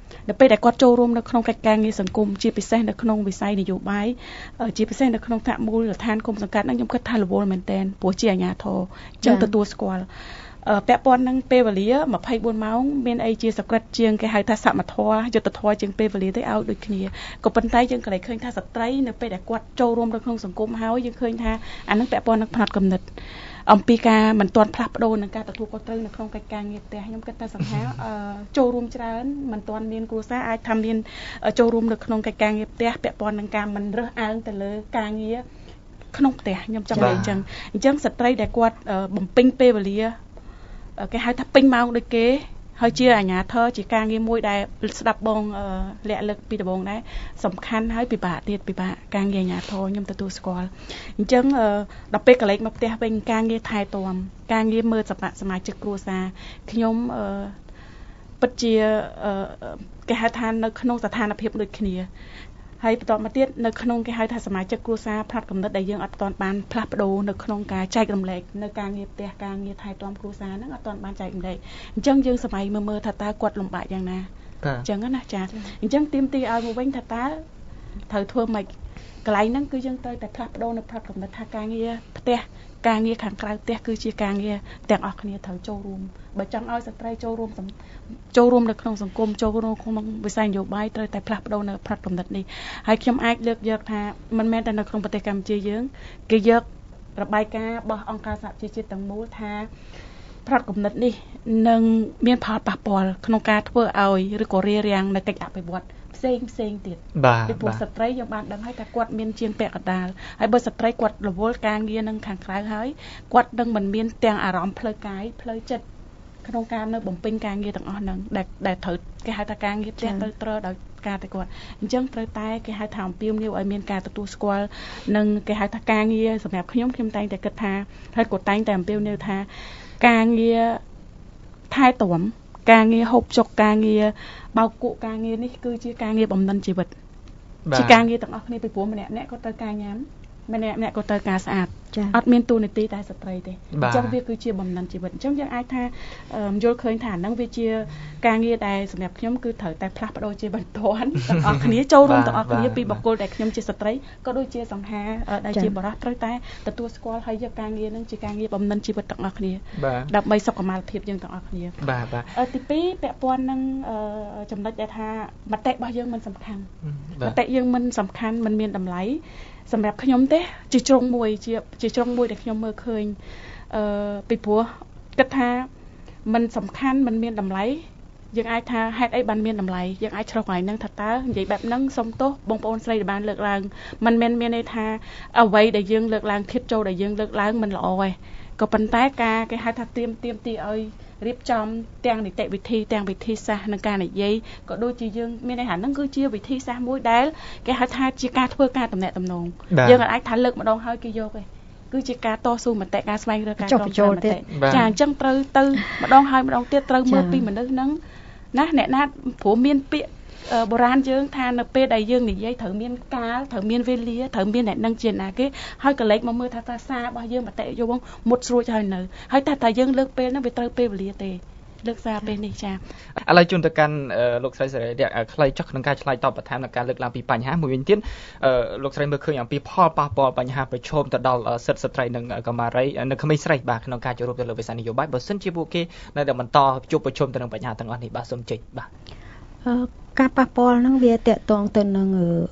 នៅពេលដែលគាត់ចូលរួមនៅក្នុងកិច្ចការងារសង្គមជាពិសេសនៅក្នុងវិស័យនយោបាយជាពិសេសនៅក្នុងថ្នាក់មូលដ្ឋានគុំសង្កាត់ហ្នឹងខ្ញុំគិតថារវល់មែនទែនព្រោះជាអាជ្ញាធរចឹងទទួលស្គាល់ពាក់ព័ន្ធនឹងពេលវេលា24ម៉ោងមានអីជាសក្តិជាងគេហៅថាសមធម៌យុត្តិធម៌ជាងពេលវេលាទៅឲ្យដូចគ្នាក៏ប៉ុន្តែយើងក៏ឃើញថាស្ត្រីនៅពេលដែលគាត់ចូលរួមនៅក្នុងសង្គមហើយយើងឃើញថាអានឹងពាក់ព័ន្ធនឹងផ្នត់គំនិតអំពីការមិនទាន់ផ្លាស់ប្ដូរនឹងការទទួលខុសត្រូវនៅក្នុងកិច្ចការងារផ្ទះខ្ញុំគិតថាសង្ហាចូលរួមច្រើនមិនទាន់មានគ្រួសារអាចថាមានចូលរួមនៅក្នុងកិច្ចការងារផ្ទះពាក់ព័ន្ធនឹងការមិនរើសអើងទៅលើការងារក្នុងផ្ទះខ្ញុំចង់និយាយអញ្ចឹងស្ត្រីដែលគាត់បំពេញពេលវេលាគេហៅថាពេញម៉ោងដូចគេហើយជាអាជ្ញាធរជាការងារមួយដែលស្ដាប់បងលាក់លើកពីដំបូងដែរសំខាន់ហើយពិបាកទៀតពិបាកការងារអាជ្ញាធរខ្ញុំទទួលស្គាល់អញ្ចឹងដល់ពេលកន្លែងមកផ្ទះវិញការងារថែទាំការងារមើលសមាជិកគ្រួសារខ្ញុំពិតជាគេហៅថានៅក្នុងស្ថានភាពដូចគ្នាហើយបន្តមកទៀតនៅក្នុងគេហៅថាសមាជិកគ្រួសារផ្នត់គំនិតដែលយើងអត់ទាន់បានផ្លាស់ប្ដូរនៅក្នុងការចែករំលែកនៅការងារផ្ទះការងារថែទាំគ្រួសារហ្នឹងអត់ទាន់បានចែករំលែកអញ្ចឹងយើងសម័យមើលថាតើគាត់លំបាកយ៉ាងណាអញ្ចឹងណាចាអញ្ចឹងទាមទារឲ្យមកវិញថាតើត្រូវធ្វើម៉េចកន្លែងហ្នឹងគឺយើងត្រូវតែផ្លាស់ប្ដូរនៅផ្នត់គំនិតថាការងារផ្ទះការងារខាងក្រៅផ្ទះគឺជាការងារទាំងអស់គ្នាត្រូវចូលរួមបើចង់ឲ្យស្ត្រីចូលរួមនៅក្នុងសង្គមចូលរួមក្នុងវិស័យនយោបាយត្រូវតែផ្លាស់ប្ដូរនៅផ្នត់គំនិតនេះហើយខ្ញុំអាចលើកយកថាមិនមែនតែនៅក្នុងប្រទេសកម្ពុជាយើងគេយករបាយការណ៍របស់អង្គការសហប្រជាជាតិទាំងមូលថាផ្នត់គំនិតនេះនឹងមានផលប៉ះពាល់ក្នុងការធ្វើឲ្យឬក៏រារាំងនៅកិច្ចអភិវឌ្ឍន៍ផ្សេងទៀតពីព្រោះស្ត្រីយើងបានដឹងហើយថាគាត់មានជាងពាក់កណ្ដាលហើយបើស្ត្រីគាត់រវល់ការងារនឹងខាងក្រៅហើយគាត់នឹងមិនមានទាំងអារម្មណ៍ផ្លូវកាយផ្លូវចិត្តក្នុងការនៅបំពេញការងារទាំងអស់ហ្នឹងដែលត្រូវគេហៅថាការងារផ្ទះត្រូវដោយការតែគាត់អញ្ចឹងត្រូវតែគេហៅថាអំពាវនាវឲ្យមានការទទួលស្គាល់និងគេហៅថាការងារសម្រាប់ខ្ញុំតែងតែគិតថាហើយគាត់តែងតែអំពាវនាវថាការងារថែទាំការងារហូបចុកការងារបោកគក់ការងារនេះគឺជាការងារបំណិនជីវិតជាការងារទាំងអស់គ្នាពីព្រោះម្នាក់ក៏ត្រូវការញ៉ាំម្នាក់ក៏ត្រូវការស្អាតអត់មានទូនាទីតែស្ត្រីទេអញ្ចឹងវាគឺជាបំណិនជីវិតអញ្ចឹងយើងអាចថាយល់ឃើញថាហ្នឹងវាជាការងារដែលសម្រាប់ខ្ញុំគឺត្រូវតែផ្លាស់ប្ដូរជាបន្ទាន់ទាំងអស់គ្នាចូលរួមទាំងអស់គ្នាពីបុគ្គលដែលខ្ញុំជាស្ត្រីក៏ដូចជាសង្ហាដែលជាបុរសត្រូវតែទទួលស្គាល់ហើយយកការងារហ្នឹងជាការងារបំណិនជីវិតទាំងអស់គ្នាដើម្បីសុខុមាលភាពយើងទាំងអស់គ្នាបាទទី2ពាក់ព័ន្ធនឹងចំណុចដែលថាមតិរបស់យើងមិនសំខាន់មតិយើងមិនសំខាន់មិនមានតម្លៃសម្រាប់ខ្ញុំទេជាជ្រុងមួយជាជ្រុងមួយដែលខ្ញុំមើលឃើញពីព្រោះគិតថាมันសំខាន់มันមានតម្លៃយើងអាចថាហេតុអីបានមានតម្លៃយើងអាចឆ្លុះថ្ងៃហ្នឹងថាតើនិយាយបែបហ្នឹងសុំទោសបងប្អូនស្រីដែលបានលើកឡើងมันមានន័យថាអ្វីដែលយើងលើកឡើងធៀបចូលដែលយើងលើកឡើងមិនល្អទេក៏ប៉ុន្តែការគេហៅថាទៀមទីឲ្យរៀបចំទាំងនីតិវិធីទាំងវិធីសាស្ត្រនិងការនិយាយក៏ដូចជាយើងមានន័យថាហ្នឹងគឺជាវិធីសាស្ត្រមួយដែលគេហៅថាជាការធ្វើការតំណែងតំណងយើងអាចថាលើកម្ដងហើយគេយកទេគឺជាការតស៊ូមតិការស្វែងរកការគ្រប់គ្រងមតិចាអញ្ចឹងត្រូវទៅម្ដងហើយម្ដងទៀតត្រូវមើលពីមនុស្សហ្នឹងណាអ្នកណាព្រោះមានពាក្យបុរាណយើងថានៅពេលដែលយើងនិយាយត្រូវមានកាលត្រូវមានវេលាត្រូវមានអ្នកនឹងជាណាគេហើយកលេចមកមើលថាសាររបស់យើងមតិយោងមុតស្រួចហើយនៅហើយតែយើងលើកពេលហ្នឹងវាត្រូវពេលវេលាទេលើកសារពេលនេះចាឥឡូវជូនទៅកាន់លោកស្រីសេរីខ្លីចុះក្នុងការឆ្លើយតបបន្ថែមនឹងការលើកឡើងពីបញ្ហាមួយវិញទៀតលោកស្រីមើលឃើញអំពីផលប៉ះពាល់បញ្ហាប្រឈមទៅដល់សិទ្ធិស្ត្រីនិងកុមារីនៅក្មេងស្រីបាទក្នុងការចូលរួមទៅលើវិស័យនយោបាយបើសិនជាពួកគេនៅតែបន្តជួបប្រឈមទៅនឹងបញ្ហាទាំងអស់នេះបាទសូមជិះបាទការប៉ះពាល់ហ្នឹងវាតកតងទៅនឹង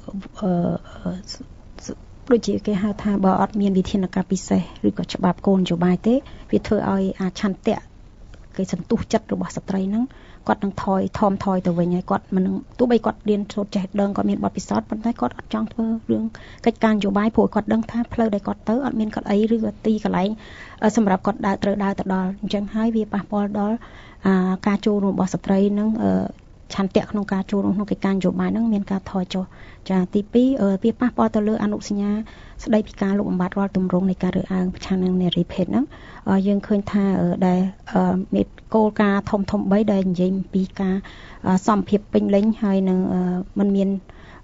ដូចជាគេហៅថាបើអត់មានវិធានការពិសេសឬក៏ច្បាប់គោលនយោបាយទេវាធ្វើឲ្យអាឆន្ទៈគេសន្ទុះចិត្តរបស់ស្ត្រីហ្នឹងគាត់នឹងថយទៅវិញហើយគាត់មិននឹងទោះបីគាត់រៀនសូត្រចេះដឹងគាត់មានបទពិសោធន៍ប៉ុន្តែគាត់អត់ចង់ធ្វើរឿងកិច្ចការនយោបាយព្រោះគាត់ដឹងថាផ្លូវដែលគាត់ទៅអត់មានគាត់អីឬក៏ទីកន្លែងសម្រាប់គាត់ដើរទៅដល់អញ្ចឹងហើយវាប៉ះពាល់ដល់ការចូលរួមរបស់ស្ត្រីហ្នឹងឆន្ទៈក្នុងការចូលរួមក្នុងកិច្ចការនយោបាយហ្នឹងមានការថយចុះចាទី2វាប៉ះពាល់ទៅលើអនុសញ្ញាស្ដីពីការលុបបំបាត់រាល់ទម្រង់នៃការរើសអើងប្រឆាំងនឹងនារីភេទហ្នឹងយើងឃើញថាដែលមានគោលការណ៍ធំ3ដែលនិយាយពីការសមភាពពេញលេញហើយនឹងมันមាន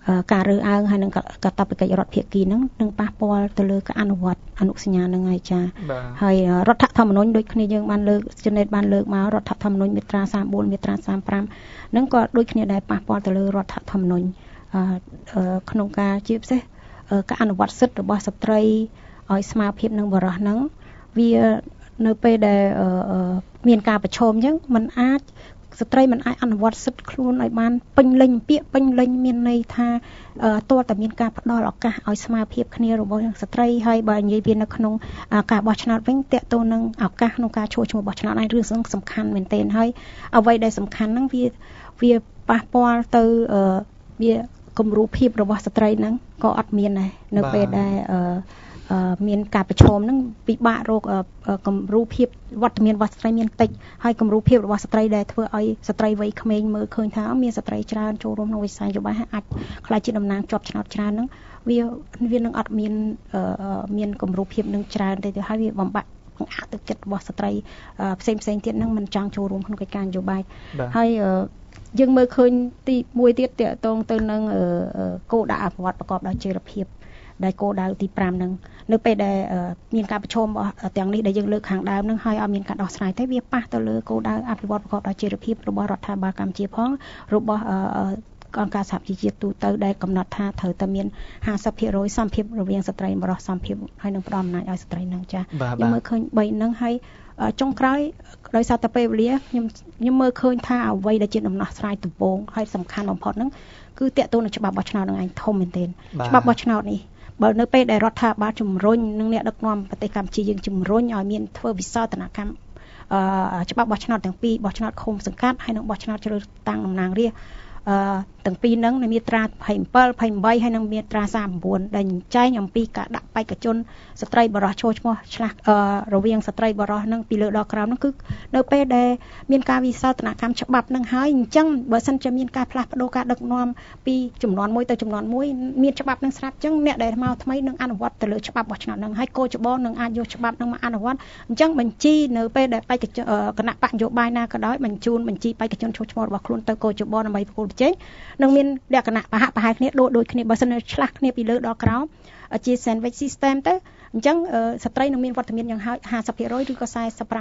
ការរើសអើងហើយនឹងកាតព្វកិច្ចរដ្ឋភាគីហ្នឹងនឹងប៉ះពាល់ទៅលើការអនុវត្តអនុសញ្ញាហ្នឹងហើយចាហើយរដ្ឋធម្មនុញ្ញដូចគ្នាយើងបានលើកចំណេតបានលើកមករដ្ឋធម្មនុញ្ញមាត្រា34មាត្រា35ហ្នឹងក៏ដូចគ្នាដែរប៉ះពាល់ទៅលើរដ្ឋធម្មនុញ្ញក្នុងការជាពិសេសការអនុវត្តសិទ្ធិរបស់ស្ត្រីឲ្យស្មើភាពនឹងបុរសហ្នឹងវានៅពេលដែលមានការប្រឈមអញ្ចឹងมันអាចស្ត្រីមិនអាចអនុវត្តសិទ្ធិខ្លួនឲ្យបានពេញលេញពាក្យពេញលេញមានន័យថាទាល់តែមានការផ្ដល់ឱកាសឲ្យស្មើភាពគ្នារបស់ស្ត្រីហើយបើនិយាយវានៅក្នុងការបោះឆ្នោតវិញតេតទៅនឹងឱកាសក្នុងការចូលឈ្មោះបោះឆ្នោតឯរឿងសំខាន់មែនទែនហើយអ្វីដែលសំខាន់ហ្នឹងវាប៉ះពាល់ទៅវាគំរូភាពរបស់ស្ត្រីហ្នឹងក៏អត់មានដែរនៅពេលដែលមានការប្រឈមហ្នឹងពិបាករកគំរូភាពវត្តមានរបស់ស្ត្រីមានតិចហើយគំរូភាពរបស់ស្ត្រីដែលធ្វើឲ្យស្ត្រីវ័យក្មេងមើលឃើញថាមានស្ត្រីច្រើនចូលរួមក្នុងវិស័យនយោបាយហើយអាចខ្លាចជាតំណាងជាប់ឆ្នោតច្រើនហ្នឹងវានឹងអត់មានគំរូភាពនឹងច្រើនទេហើយវាបំបាក់បង្អាក់ទឹកចិត្តរបស់ស្ត្រីផ្សេងទៀតហ្នឹងមិនចង់ចូលរួមក្នុងកិច្ចការនយោបាយហើយយើងមើលឃើញទីមួយទៀតតកតងទៅនឹងគោលដៅអភិវឌ្ឍប្រកបដោយចីរភាពដែលគោលដៅទី5ហ្នឹងនៅពេលដែលមានការប្រឈមទាំងនេះដែលយើងលើកខាងដើមហ្នឹងហើយអត់មានការដោះស្រាយទេវាប៉ះទៅលើគោលដៅអភិវឌ្ឍប្រកបដោយចីរភាពរបស់រដ្ឋាភិបាលកម្ពុជាផងរបស់អង្គការសហប្រជាជាតិទូទៅដែលកំណត់ថាត្រូវតែមាន 50% សមភាពរវាងស្ត្រីនិងបុរសសមភាពហើយនឹងផ្ដល់អំណាចឲ្យស្ត្រីហ្នឹងចា៎យើងមើលឃើញ3ហ្នឹងហើយចុងក្រោយដោយសារតែពេលវេលាខ្ញុំមើលឃើញថាអ្វីដែលជាដំណោះស្រាយដំបូងហើយសំខាន់បំផុតហ្នឹងគឺតាក់ទងនឹងច្បាប់បោះឆ្នោតនឹងឯងធំមែនទែនច្បាប់បោះឆ្នោតនេះបើនៅពេលដែលរដ្ឋាភិបាលជំរុញនឹងអ្នកដឹកនាំប្រទេសកម្ពុជាយើងជំរុញឲ្យមានធ្វើវិសោធនកម្មច្បាប់បោះឆ្នោតទាំងពីរបោះឆ្នោតឃុំសង្កាត់ហើយនិងបោះឆ្នោតជ្រើសតាំងតំណាងរាស្ត្រទាំងពីរហ្នឹងនៅមាត្រា27 28ហើយនិងមាត្រា39ដែលចែងអំពីការដាក់បេក្ខជនស្ត្រីបរិសុទ្ធចូលឈ្មោះឆ្លាស់រវាងស្ត្រីបរិសុទ្ធហ្នឹងពីលើដល់ក្រោមហ្នឹងគឺនៅពេលដែលមានការវិសោធនកម្មច្បាប់ហ្នឹងហើយអញ្ចឹងបើសិនជាមានការផ្លាស់ប្ដូរការដឹកនាំពីចំនួនមួយទៅចំនួនមួយមានច្បាប់ហ្នឹងស្រាប់អញ្ចឹងអ្នកដែលមកថ្មីនឹងអនុវត្តទៅលើច្បាប់បោះឆ្នោតហ្នឹងហើយកោចបនឹងអាចយកច្បាប់ហ្នឹងមកអនុវត្តអញ្ចឹងបញ្ជីនៅពេលដែលបេក្ខជនគណៈបកនយោបាយណាក៏ដោយបញ្ជូនបញ្ជីបេក្ខជនចូលឈ្មោះរបស់ខ្លួនទៅកោចបដើម្បីប្រគល់ប្រជែងនឹងមានលក្ខណៈប្រហាក់ប្រហែលគ្នាដូចគ្នាបើសិនឆ្លាស់គ្នាពីលើដល់ក្រោមជា sandwich system ទៅអញ្ចឹងស្ត្រីនឹងមានវត្តមានយ៉ាងហោច 50% ឬក៏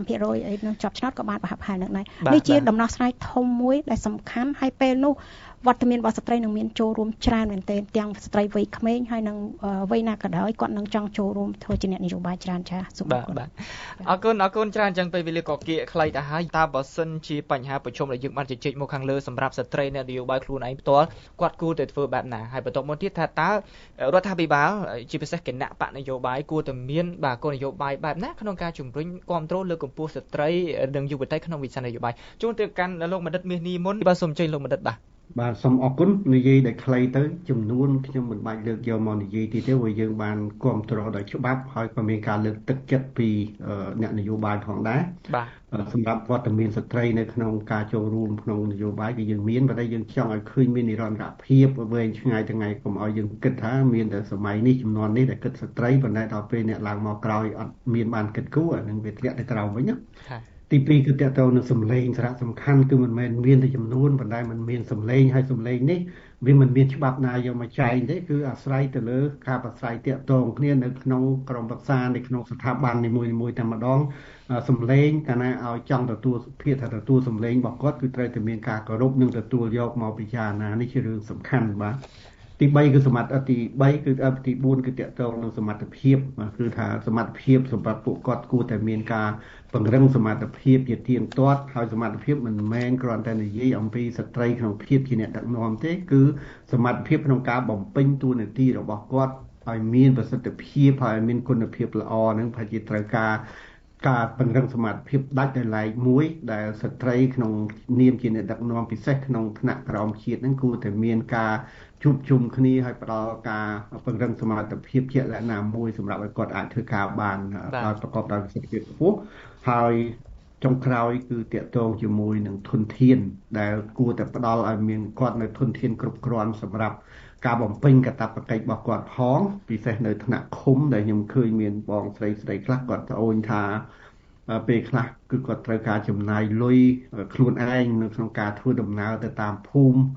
45% នឹងជាប់ឆ្នោតក៏បានប្រហាក់ប្រហែលនឹងដែរនេះជាដំណោះស្រាយធំមួយដែលសំខាន់ហើយពេលនោះវត្តមានរបស់ស្ត្រីនឹងមានចូលរួមច្រើនមែនទែនទាំងស្ត្រីវ័យក្មេងហើយនឹងវ័យណាក៏ដោយគាត់នឹងចង់ចូលរួមធ្វើជាអ្នកនយោបាយច្រើនចា៎សូមអរគុណអរគុណច្រើនអញ្ចឹងពេលវេលាក៏គៀកខ្លីទៅហើយតើបើសិនជាបញ្ហាប្រឈមដែលយើងបានជជែកមកខាងលើសម្រាប់ស្ត្រីអ្នកនយោបាយខ្លួនឯងផ្ទាល់គាត់គួរតែធ្វើបែបណាហើយបន្តមកទៀតថាតើរដ្ឋាភិបាលជាពិសេសគណៈបកនយោបាយគួរតែមានគោលនយោបាយបែបណាក្នុងការជំរុញគាំទ្រលើកម្ពុជាស្ត្រីនិងយុវតីក្នុងវិស័យនយោបាយជួនទៅកាន់លោកបណ្ឌិតមាសនេះមុនបាទសូមអញ្ជើញលោកបណ្ឌិតបាទសូមអរគុណនិយាយដែលខ្លីទៅចំនួនខ្ញុំមិនបាច់លើកយកមកនិយាយទៀតទេព្រោះយើងបានគាំទ្រដោយច្បាប់ហើយក៏មានការលើកទឹកចិត្តពីអ្នកនយោបាយផងដែរបាទសម្រាប់វត្តមានស្ត្រីនៅក្នុងការចូលរួមក្នុងនយោបាយគឺយើងមានប៉ុន្តែយើងចង់ឲ្យឃើញមាននិរន្តរភាពវែងឆ្ងាយថ្ងៃកុំឲ្យយើងគិតថាមានតែសម័យនេះចំនួននេះដែលគិតស្ត្រីប៉ុន្តែដល់ពេលអ្នកឡើងមកក្រោយអត់មានបានគិតគូរអានឹងវាធ្លាក់ទៅក្រោមវិញណាទី2គឺតើតើនឹងសម្លេងសារៈសំខាន់គឺមិនមែនមានតែចំនួនប៉ុន្តែมันមានសម្លេងហើយសម្លេងនេះវាមិនមានច្បាប់ណាយកមកចែងទេគឺអាស្រ័យទៅលើការប្រស្រ័យតាក់ទងគ្នានៅក្នុងក្រុមប្រឹក្សានៅក្នុងស្ថាប័ននីមួយៗតែម្ដងសម្លេងកាលណាឲ្យចង់ទទួលភាពថាទទួលសម្លេងរបស់គាត់គឺត្រូវតែមានការគោរពនិងទទួលយកមកពិចារណានេះជារឿងសំខាន់បាទទី3គឺសមត្ថទី3គឺទី4គឺតកតងនឹងសមត្ថភាពគឺថាសមត្ថភាពសម្រាប់ពួកគាត់គួរតែមានការពង្រឹងសមត្ថភាពជាទៀងទាត់ហើយសមត្ថភាពមិនមែនគ្រាន់តែនិយាយអំពីស្ត្រីក្នុងភាពជាអ្នកដឹកនាំទេគឺសមត្ថភាពក្នុងការបំពេញតួនាទីរបស់គាត់ឲ្យមានប្រសិទ្ធភាពហើយមានគុណភាពល្អនឹងប្រហែលជាត្រូវការពង្រឹងសមត្ថភាពដាច់ដោយឡែកមួយដែលស្ត្រីក្នុងនាមជាអ្នកដឹកនាំពិសេសក្នុងថ្នាក់ក្រោមជាតិហ្នឹងគួរតែមានការជួបជុំគ្នាហើយផ្ដល់ការពង្រឹងសមត្ថភាពជាលក្ខណៈមួយសម្រាប់ឲ្យគាត់អាចធ្វើការបានដោយប្រកបដោយប្រសិទ្ធភាពខ្ពស់ហើយចុងក្រោយគឺតាក់ទងជាមួយនឹងធនធានដែលគួរតែផ្ដល់ឲ្យមានគាត់នៅធនធានគ្រប់គ្រាន់សម្រាប់ការបំពេញកាតព្វកិច្ចរបស់គាត់ផងពិសេសនៅថ្នាក់ឃុំដែលខ្ញុំឃើញមានបងស្រីខ្លះគាត់ត្អូញថាពេលខ្លះគឺគាត់ត្រូវការចំណាយលុយខ្លួនឯងនៅក្នុងការធ្វើដំណើរទៅតាមភូមិ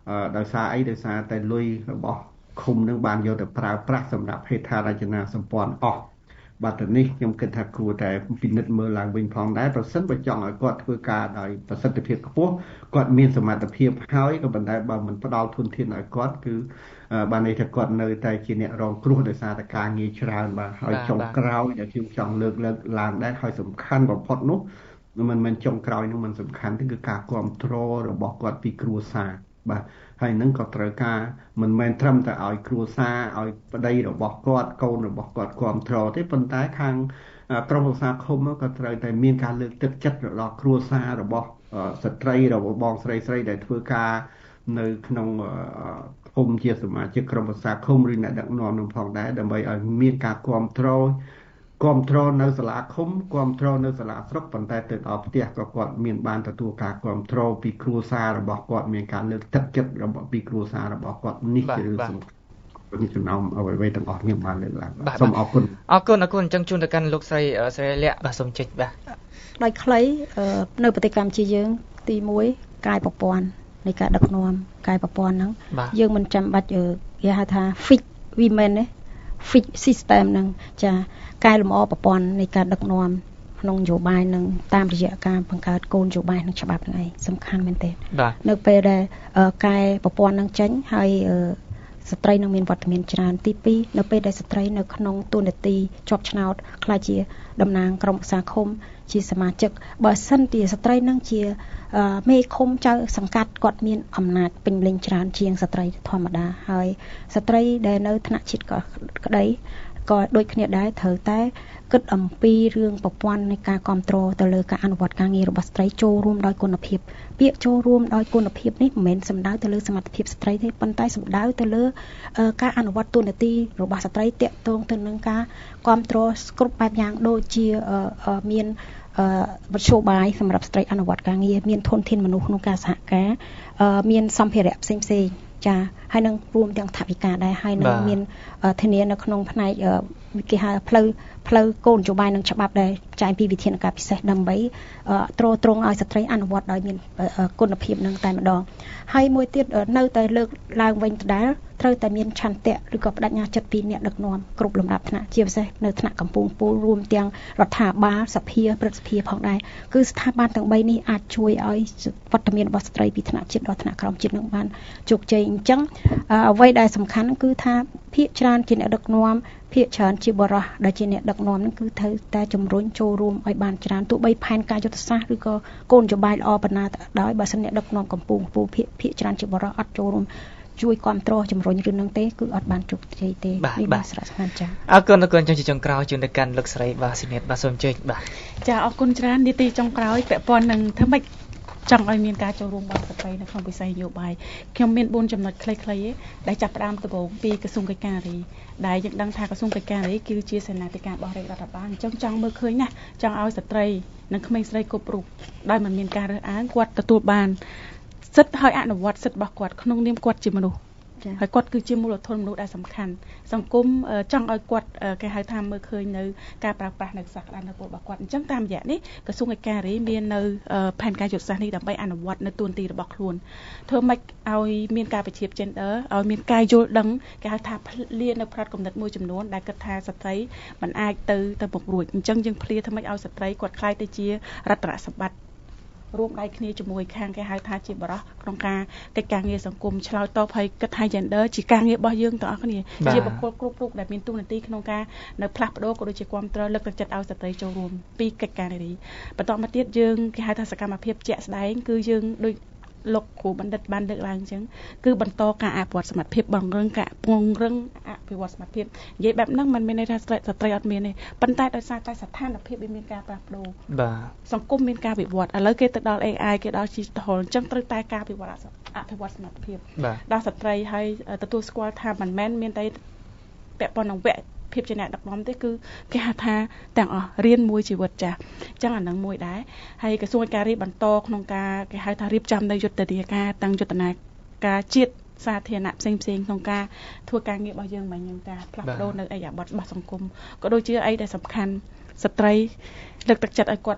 ដោយសារអីដោយសារតែលុយរបស់ឃុំនឹងបានយកទៅប្រើប្រាស់សម្រាប់ហេដ្ឋារចនាសម្ព័ន្ធអស់បាទទៅនេះខ្ញុំគិតថាគួរតែពិនិត្យមើលឡើងវិញផងដែរប្រសិនបើចង់ឲ្យគាត់ធ្វើការដោយប្រសិទ្ធភាពខ្ពស់គាត់មានសមត្ថភាពហើយក៏ប៉ុន្តែបើមិនផ្ដល់ធនធានឲ្យគាត់គឺបានន័យថាគាត់នៅតែជាអ្នករងគ្រោះដោយសារតែការងារច្រើនបាទហើយចុងក្រោយដែលខ្ញុំចង់លើកឡើងដែរហើយសំខាន់បំផុតនោះមិនមែនចុងក្រោយនោះមិនសំខាន់ទេគឺការគ្រប់គ្រងរបស់គាត់ពីគ្រួសារបាទហើយនឹងក៏ត្រូវការមិនមែនត្រឹមតែឲ្យគ្រួសារឲ្យប្តីរបស់គាត់កូនរបស់គាត់គ្រប់គ្រងទេប៉ុន្តែខាងក្រុមប្រឹក្សាឃុំក៏ត្រូវតែមានការលើកទឹកចិត្តដល់គ្រួសាររបស់ស្ត្រីរបស់បងស្រីដែលធ្វើការនៅក្នុងឃុំជាសមាជិកក្រុមប្រឹក្សាឃុំឬអ្នកដឹកនាំនឹងផងដែរដើម្បីឲ្យមានការគ្រប់គ្រងនៅសាលាឃុំគ្រប់គ្រងនៅសាលាស្រុកប៉ុន្តែទៅដល់ផ្ទះក៏គាត់មានបានទទួលការគ្រប់គ្រងពីគ្រួសាររបស់គាត់មានការលើកទឹកចិត្តរបស់ពីគ្រួសាររបស់គាត់នេះជារឿងសំខាន់ចំណោមអ្វីៗទាំងអស់ខ្ញុំបានលើកឡើងសូមអរគុណអញ្ចឹងជូនទៅកាន់លោកស្រីស្រីលក្ខបាទសូមជិះបាទដោយខ្លីនៅប្រទេសកម្ពុជាយើងទី1កាយប្រព័ន្ធនៃការដឹកនាំកាយប្រព័ន្ធហ្នឹងយើងមិនចាំបាច់គេហៅថា fix women ទេ fix system ហ្នឹងចាកែលម្អប្រព័ន្ធនៃការដឹកនាំក្នុងនយោបាយនឹងតាមរយៈការបង្កើតគោលនយោបាយនិងច្បាប់ហ្នឹងឯងសំខាន់មែនទេនៅពេលដែលកែប្រព័ន្ធហ្នឹងចេញហើយស្ត្រីនឹងមានវត្តមានច្រើនទី2នៅពេលដែលស្ត្រីនៅក្នុងតួនាទីជាប់ឆ្នោតខ្លាចជាតំណាងក្រុមប្រឹក្សាឃុំជាសមាជិកបើសិនជាស្ត្រីនឹងជាមេឃុំចៅសង្កាត់គាត់មានអំណាចពេញលេញច្រើនជាងស្ត្រីធម្មតាហើយស្ត្រីដែលនៅថ្នាក់ជាតិក្តីក៏ដូចគ្នាដែរត្រូវតែគិតអំពីរឿងប្រព័ន្ធនៃការគ្រប់គ្រងទៅលើការអនុវត្តការងាររបស់ស្ត្រីចូលរួមដោយគុណភាពពាក្យចូលរួមដោយគុណភាពនេះមិនមែនសំដៅទៅលើសមត្ថភាពស្ត្រីទេប៉ុន្តែសំដៅទៅលើការអនុវត្តតួនាទីរបស់ស្ត្រីតាក់ទងទៅនឹងការគ្រប់គ្រងគ្រប់បែបយ៉ាងដូចជាមានវិទ្យាបាយសម្រាប់ស្ត្រីអនុវត្តការងារមានធនធានមនុស្សក្នុងការសហការមានសម្ភារៈផ្សេងៗចាហើយនឹងរួមទាំងថវិកាដែរហើយនឹងមានធានានៅក្នុងផ្នែកគេហៅផ្លូវគោលនយោបាយនិងច្បាប់ដែលចែងពីវិធានការពិសេសដើម្បីទ្រទ្រង់ឲ្យស្ត្រីអនុវត្តដោយមានគុណភាពនឹងតែម្ដងហើយមួយទៀតនៅតែលើកឡើងវិញដដែលត្រូវតែមានឆន្ទៈឬក៏បដិញ្ញាចិត្តពីអ្នកដឹកនាំគ្រប់លំដាប់ថ្នាក់ជាពិសេសនៅថ្នាក់កំពូលរួមទាំងរដ្ឋាភិបាលសភាព្រឹទ្ធសភាផងដែរគឺស្ថាប័នទាំង3នេះអាចជួយឲ្យវត្តមានរបស់ស្ត្រីពីថ្នាក់ជាតិដល់ថ្នាក់ក្រោមជាតិនឹងបានជោគជ័យអញ្ចឹងអ្វីដែលសំខាន់គឺថាភាគច្រើនជាអ្នកដឹកនាំភាគច្រើនជាបរិះដែលជាអ្នកដឹកនាំហ្នឹងគឺត្រូវតែជំរុញចូលរួមឲ្យបានច្រើនទោះបីផែនការយុទ្ធសាស្ត្រឬក៏គោលនយោបាយល្អប៉ុណ្ណាដោយបើសិនអ្នកដឹកនាំកម្ពុជាភាគច្រើនជាបរិះអត់ចូលរួមជួយគ្រប់គ្រងជំរុញរឿងហ្នឹងទេគឺអត់បានជោគជ័យទេនេះបាទសារៈសំខាន់ចា៎អរគុណចឹងជាចុងក្រោយជូនទៅកាន់លោកស្រីបាទស៊ីនេតបាទសូមជើញបាទចាអរគុណច្រើននីតិចុងក្រោយពាក់ព័ន្ធនឹងធ្វើម៉េចចង់ឲ្យមានការចូលរួមរបស់ស្ត្រីនៅក្នុងវិស័យនយោបាយខ្ញុំមាន4ចំណុចខ្លីៗដែលចាប់ផ្ដើមដំបូងពីក្រសួងកិច្ចការនារីដែលយើងដឹងថាក្រសួងកិច្ចការនារីគឺជាសេនាធិការរបស់រាជរដ្ឋាភិបាលអញ្ចឹងចង់មើលឃើញណាស់ចង់ឲ្យស្ត្រីនិងក្មេងស្រីគ្រប់រូបដោយមិនមានការរើសអើងគាត់ទទួលបានសិទ្ធិឲ្យអនុវត្តសិទ្ធិរបស់គាត់ក្នុងនាមគាត់ជាមនុស្សហើយគាត់គឺជាមូលធនមនុស្សដែលសំខាន់សង្គមចង់ឲ្យគាត់គេហៅថាមើលឃើញនៅការប្រើប្រាស់នៅសក្តានុពលរបស់គាត់អញ្ចឹងតាមរយៈនេះក្រសួងកិច្ចការនារីមាននៅផែនការយុទ្ធសាស្ត្រនេះដើម្បីអនុវត្តនៅទួនាទីរបស់ខ្លួនធ្វើម៉េចឲ្យមានការវិភាគ gender ឲ្យមានការយល់ដឹងគេហៅថាលានៅផ្នត់គំនិតមួយចំនួនដែលគិតថាស្ត្រីមិនអាចទៅមុខរួចអញ្ចឹងយើងភ្លាធ្វើម៉េចឲ្យស្ត្រីគាត់ខ្លាយទៅជារតនសម្បត្តិរួមដៃគ្នាជាមួយខាងគេហៅថាជាបរិះក្នុងការកិច្ចការងារសង្គមឆ្លើយតបឲ្យគិតថា gender ជាការងាររបស់យើងទាំងអស់គ្នាជាបុគ្គលគ្រប់រូបដែលមានតួនាទីក្នុងការនៅផ្លាស់ប្ដូរក៏ដូចជាគ្រប់គ្រងលើកទឹកចិត្តឲ្យស្ត្រីចូលរួមពីកិច្ចការនារីបន្តមកទៀតយើងគេហៅថាសកម្មភាពជាក់ស្ដែងគឺយើងដូចលោកគ្រូបណ្ឌិតបានលើកឡើងអញ្ចឹងគឺបន្តការអភិវឌ្ឍសមត្ថភាពបង្រឹងការពង្រឹងអភិវឌ្ឍសមត្ថភាពនិយាយបែបហ្នឹងមិនមានន័យថាស្ត្រីអត់មានទេប៉ុន្តែដោយសារតែស្ថានភាពវាមានការផ្លាស់ប្ដូរបាទសង្គមមានការវិវត្តឥឡូវគេទៅដល់ AI គេដល់ digital អញ្ចឹងត្រូវតែការអភិវឌ្ឍសមត្ថភាពដល់ស្ត្រីហើយទទួលស្គាល់ថាមិនមែនមានតែពាក់ព័ន្ធនឹងវគ្គភាពជាអ្នកដឹកនាំទេគឺគេហៅថាទាំងអស់រៀនមួយជីវិតចាស់អញ្ចឹងអានឹងមួយដែរហើយក្រសួងការងារបន្តក្នុងការគេហៅថារៀបចំនៅយុទ្ធនាការតាំងយុទ្ធនាការជាតិសាធារណៈផ្សេងក្នុងការធ្វើការងាររបស់យើងមិនយ៉ាងតាផ្លាស់ប្ដូរនៅអីអាប័តរបស់សង្គមក៏ដូចជាអីដែលសំខាន់ស្ត្រីលើកទឹកចិត្តឲ្យគាត់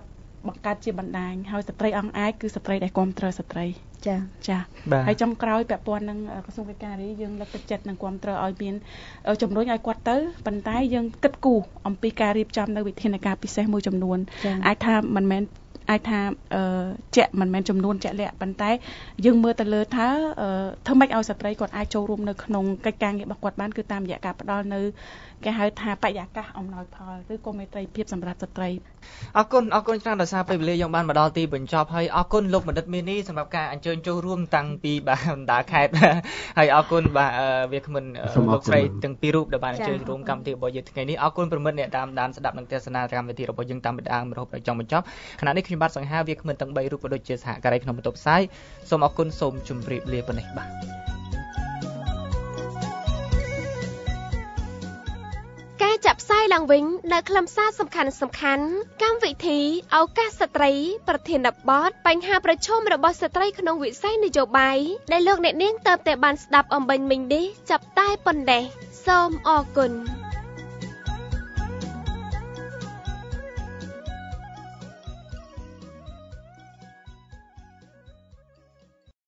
បង្កើតជាបណ្ដាញហើយស្ត្រីអង្គអាចគឺស្ត្រីដែលគ្រប់គ្រងស្ត្រីចាហើយចុងក្រោយពាក់ព័ន្ធនឹងក្រសួងកិច្ចការនារីយើងលើកទឹកចិត្តនិងគ្រប់គ្រងឲ្យមានជំរុញឲ្យគាត់ទៅប៉ុន្តែយើងគិតគូរអំពីការរៀបចំនៅវិធានការពិសេសមួយចំនួនអាចថាមិនមែនជាក់មិនមែនចំនួនជាក់លាក់ប៉ុន្តែយើងមើលទៅលើថាធ្វើម៉េចឲ្យស្ត្រីគាត់អាចចូលរួមនៅក្នុងកិច្ចការងាររបស់គាត់បានគឺតាមរយៈការផ្ដល់នៅគេហៅថាបរិយាកាសអំណោយផលឬក៏មេត្រីភាពសម្រាប់ស្ត្រីអរគុណច្រើនដោយសារពេលវេលាយើងបានមកដល់ទីបញ្ចប់ហើយអរគុណលោកបណ្ឌិតមាននេះសម្រាប់ការអញ្ជើញចូលរួមតាំងពីបណ្ដាខេត្តហើយអរគុណបាទវាគ្មិនលោកស្រីទាំងពីររូបដែលបានអញ្ជើញរួមកម្មវិធីរបស់យើងថ្ងៃនេះអរគុណប្រិមិត្តអ្នកតាមដានស្ដាប់និងទស្សនាកម្មវិធីរបស់យើងតាមបណ្ដារហូតដល់ចុងបញ្ចប់ខណៈនេះខ្ញុំបាទសង្ហាវាគ្មិនទាំង3រូបក៏ដូចជាសហការីក្នុងបន្ទប់ផ្សាយសូមអរគុណសូមជម្រាបលាប៉ុណ្ណេះបាទការចាក់ផ្សាយឡើងវិញនៅខ្លឹមសារសំខាន់កម្មវិធីឱកាសស្ត្រីប្រធានបទបញ្ហាប្រឈមរបស់ស្ត្រីក្នុងវិស័យនយោបាយដែលលោកអ្នកនាងតើបតែបានស្ដាប់អំបញ្ញមិញនេះចាប់តែប៉ុណ្ណេះសូមអរគុណ